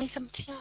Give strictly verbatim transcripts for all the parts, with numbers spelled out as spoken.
Ay, samtya.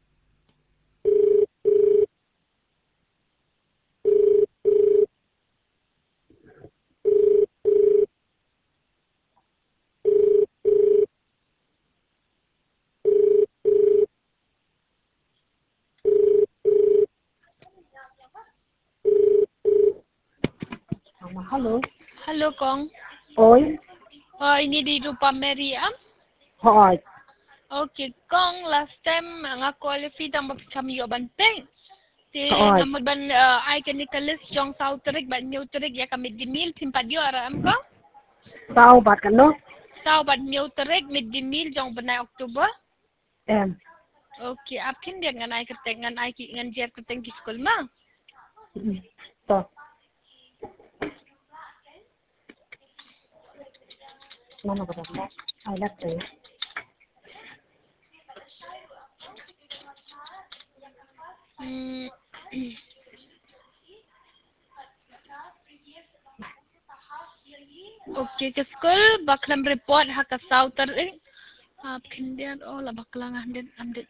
Halo. Halo, Kong. Oi. Oh, ini di Rupa Meriam. Hoi. Okay, Kong, last time nga qualify tang kami yo banteng. Ti Hoi. ngamod ban uh, ay kanikalis jong sauterik ban neuterik ya kami dimil timpad yo aram ko. Sao bát kan no? Sau ban neuterik mid dimil jong banay Oktober. Em. Okay, apkin dia ngan ay kerteng ngan ay ki ngan jer kerteng ki school ma. Ừ. Rồi. Mana ba da? Ai lát rồi. Hmm. Okay, ke school baklam report ha ka sauterik. Apkin dia oh la baklang andet andet.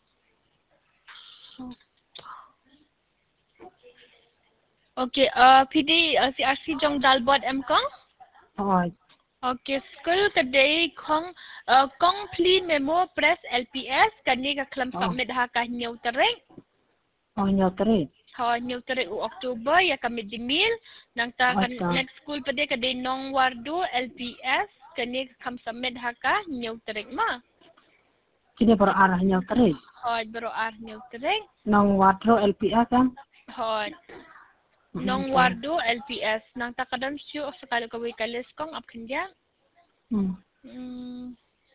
Okay, uh, P D uh, C R C jong dalbot em kong. Hoi. Okay, school today kong uh, kong plea memo press L P S kani ka klam submit ha ka new tereng. Hoi nhau teri. Ha new tereng u Oktober ya kami dimil nang ta kan next school pade ka day nong wardu L P S kani ka kam submit ha ka new tereng ma. Kini baru arah nhau teri. Ha bero ar new tereng. Nong watro L P S kan? Ha nong wardu L P S nang ta kadam siu sekali ka wikalis kong apkin dia. Hmm. Hmm.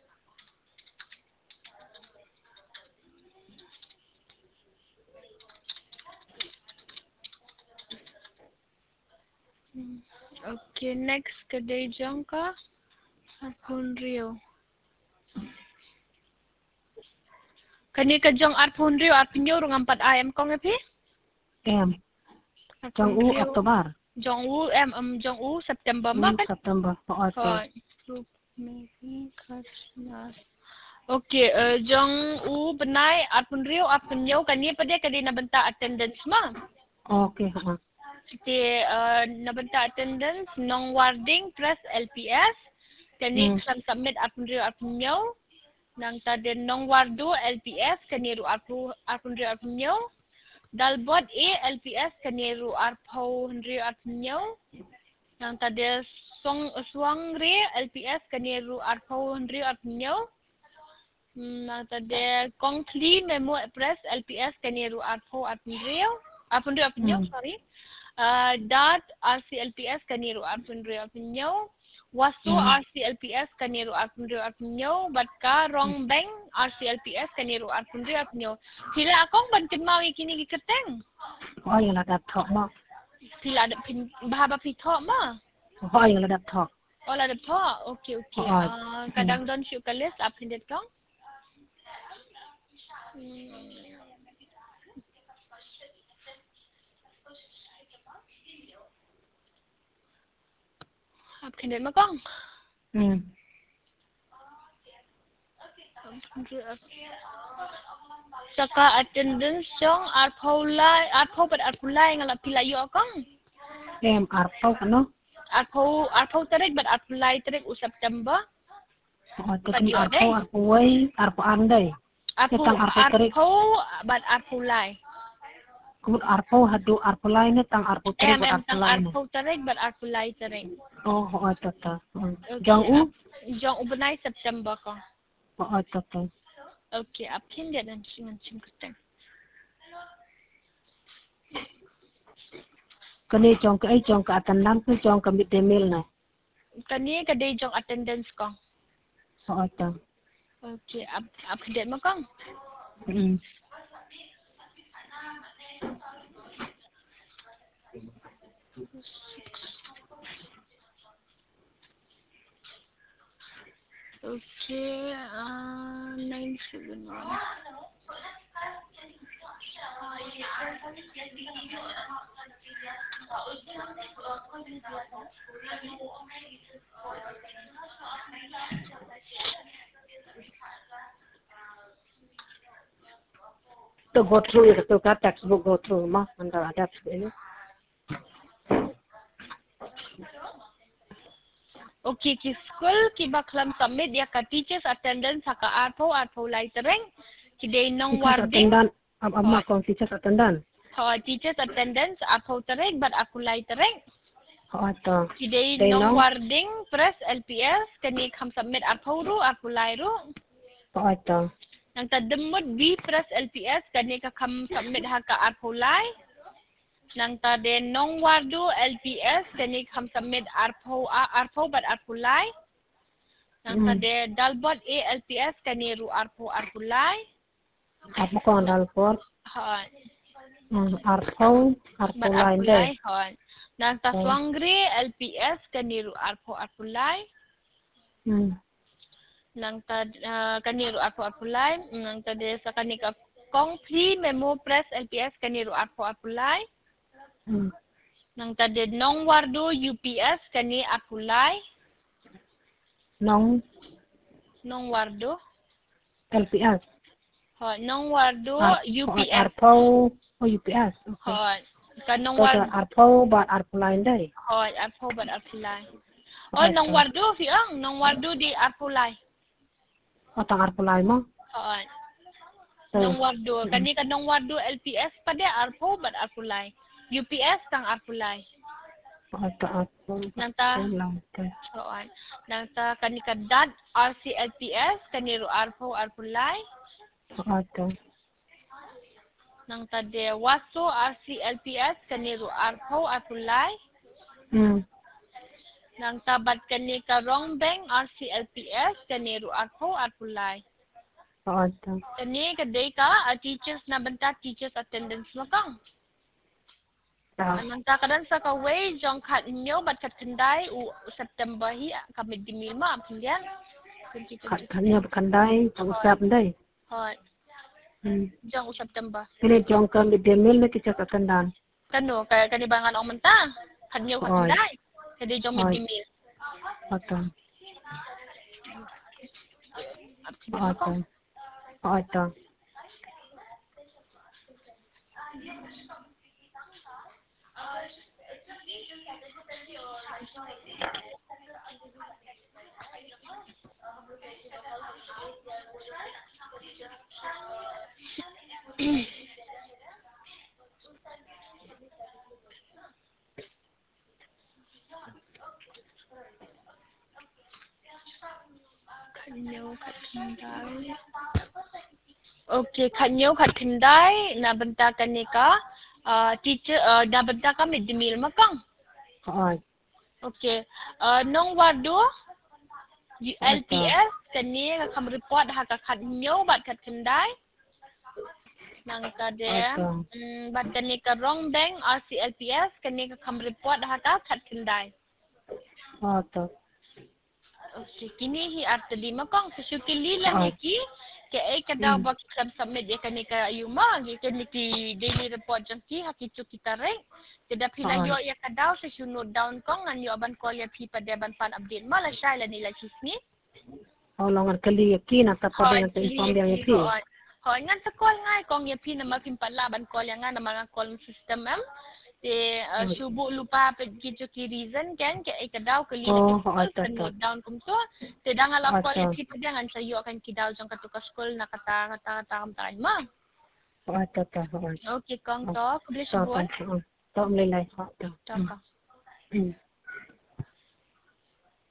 Okay, next kedai jong ka Arpun Rio. Kani ka jong Arpun Rio Arpun Rio rong empat ayam kong epi? Em. Jong u Oktober. Jong u em um jong u September ma kan? September. Hoi to. Okay, uh, jong u benai Arpun Rio Arpun Rio kani pada kadi na benta attendance ma. Okay, ha. Ti uh, na benta attendance nong warding press L P S kani sam submit Arpun Rio Arpun Rio. Nang tadi nong wardu L P S kaniru arpu arpunrio arpunyo. Dalbot A L P S kaniru arpo henrio arpunyo. Nang tadi song suang re L P S kaniru arpo henrio arpunyo. Nang tadi kongkli memo press L P S kaniru arpo arpunrio. Arpunrio arpunyo sorry. Uh, dot R C L P S kaniru arpunrio arpunyo. Wasu Hmm. R C L P S kaniru arpunrio arpunyo. Batka rong beng R C L P S kaniru arpunrio arpunyo. Sila akong bantin mawi kini giketeng. Hoi là đặt thọ mà. Sila ada pin bahaba pithok ma. Hoi là đặt thọ. Oh la pithok. Okay okay. Hoi. Uh, kadang don syuk kalis apin det kong. Apin det ma kong. Hmm. Saka attendance jong arpulai arpau pada arpulai ngalap pilayo kong. Em arpo kan no? Arpau arpau tarik but arpulai tarik u September. Hoi to kan arpo arpo wei arpo andai. Arpau arpau but arpulai. Kumut arpo hadu arpo lain ni tang arpo tarik Em buat em arpo tang lain. arpau tarik but arpulai tarik. Oh, hoi to to. Jong u? Jong u benai September kong. Hoi to to. Okay, apin dia dan singan sim keteng. Kani jong ke ai jong ke attendance tu jong ke midday meal na. Kani kadai jong attendance kong. Hoi to. Okay, ap apin dia ma kong. Hmm. Okay, uh, nine seven one. to go through it to kat textbook go through mah anda ada ini. Okay, ki school ki baklam submit dia ka teachers attendance haka arpo arpo laitering ki day nong warding Attendance am amma kong teachers attendance. ha teachers attendance arpo tereng but aku laitering Ha to. ki day Day nong nong. warding press L P S kani kam submit arpo ru arpo lairu Ha to. nang tademut B press L P S kani ka kam submit haka arpo lai nang tade nong wardu L P S kani kam submit arpo arpo but arpo lai nang tade dalbot A L P S kani ru arpo arpo lai Apa kong dalbot ha arpo arpo lai deh. ha nang ta swangri L P S kani ru arpo arpo lai Hmm. nang ta kani ru arpo arpo lai nang tade sa kani ka kong pre memo press L P S kani ru arpo arpo lai Hmm. nang tade nong wardu U P S kani arpo lai Nong nong wardu L P S. ha nong wardu U P S Arpo oh U P S. ha ka nong So wardu arpo but arpo lain deh. ha arpo but arpo lai oh nong wardu fi ang nong wardu di arpo lai Oh tang arpo lain mah. ha nong wardu kani ka nong wardu L P S pada arpo but arpo lai U P S tang arpo lai Oh to arpo. nanta soan nanta kani ka dat R C L P S kani ru arpo arpo lai Oh to. nang tade waso R C L P S kani ru arpo arpo lai Hmm. nang tabat kani ka wrong bank R C L P S kani ru arpo arpo lai Oh to. kani ka day ka uh, teachers na banta teachers attendance makang nang ta kadan sa ka way jong khat nyo bat kat kendai u September hi kami dimil ma pindian Kan nya kandai tang usap deh. ha Hmm. jong u September Ini jong kan di demil ni teachers attendance. kano ka kani bangan om menta khat nyo kat kendai kadi jong mi dimil Oh to. Oh to. Oh to. Kanyo kat kendai okay kanyo kat kendai na benta kani ka uh, teacher uh, na benta ka mid dimil makang Oh. okay uh, nong wadu L P S kani ka kam report ha ka khat nyo bat kat kendai nang tade um, bat kani ka wrong bank R C L P S kani ka kam report ha ka khat kendai Oh to. okay kini hi arta di makang sesyukili lang iki ke ay kada bak submit ya kani ka yuma gi kani ki daily report jang ki hakitu kita rank tidak pilayo ya kada sesyunod down kong an yo aban call ya pi pada ban pan update mala shaila nila chisni Oh longan kali yakin at pada yang inform yang yakin. ho ngan sa call ngai kong ya pi na mapimpan laban call yang nga na mga call system am te uh, subuh lupa begitu ki reason kan ke ay kadaw kali oh, na kita down kum to te dangal up call ip padangan sa iyo kan kidaw jang katuka school na kata kata kata kam ma oh ta ta okay kong to kubli subuh to mlay lai to to